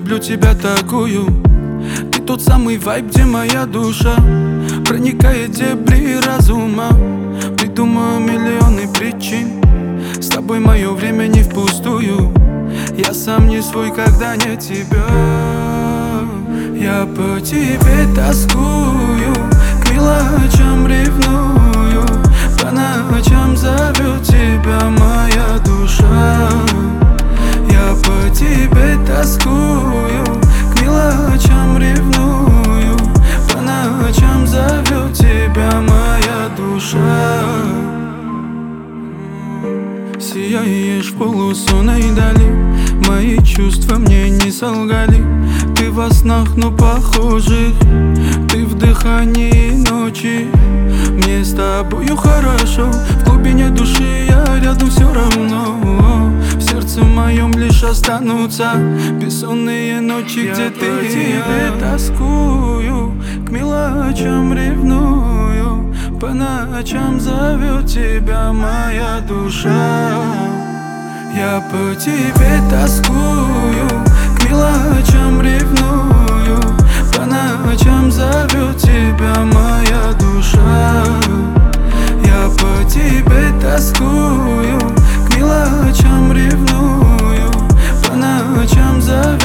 люблю тебя такую. Ты тот самый вайб, где моя душа проникает в дебри разума. Придумаю миллионы причин, с тобой мое время не впустую. Я сам не свой, когда нет тебя. Я по тебе тоскую, к мелочам ревную. По ночам зовет тебя моя душа. Я по тебе тоскую, к мелочам ревную. По ночам зовет тебя моя душа. Сияешь в полусонной дали, мои чувства мне не солгали. Ты во снах, но похожих, ты в дыхании ночи. Мне с тобою хорошо, в глубине души я рядом все равно. В сердце моем лишь останутся бессонные ночи, где ты и я. Я по тебе тоскую, к мелочам ревную. По ночам зовет тебя моя душа. Я по тебе тоскую, к мелочам ревную. По ночам зовет тебя моя душа. Я по тебе тоскую, к мелочам ревную. По ночам зовет